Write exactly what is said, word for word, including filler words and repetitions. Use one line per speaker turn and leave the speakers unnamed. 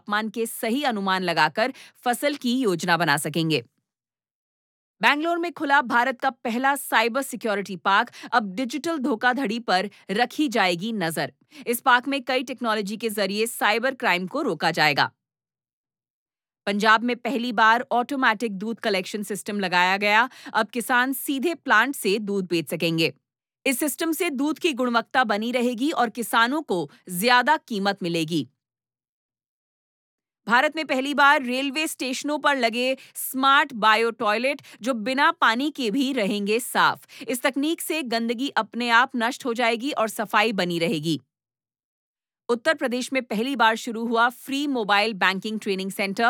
तापमान के सही अनुमान लगाकर फसल की योजना बना सकेंगे। बैंगलोर में खुला भारत का पहला साइबर सिक्योरिटी पार्क। अब डिजिटल धोखाधड़ी पर रखी जाएगी नजर। इस पार्क में कई टेक्नोलॉजी के जरिए साइबर क्राइम को रोका जाएगा। पंजाब में पहली बार ऑटोमेटिक दूध कलेक्शन सिस्टम लगाया गया। अब किसान सीधे प्लांट से दूध बेच सकेंगे। इस सिस्टम से दूध की गुणवत्ता बनी रहेगी और किसानों को ज्यादा कीमत मिलेगी। भारत में पहली बार रेलवे स्टेशनों पर लगे स्मार्ट बायो टॉयलेट, जो बिना पानी के भी रहेंगे साफ। इस तकनीक से गंदगी अपने आप नष्ट हो जाएगी और सफाई बनी रहेगी। उत्तर प्रदेश में पहली बार शुरू हुआ free mobile banking training centre.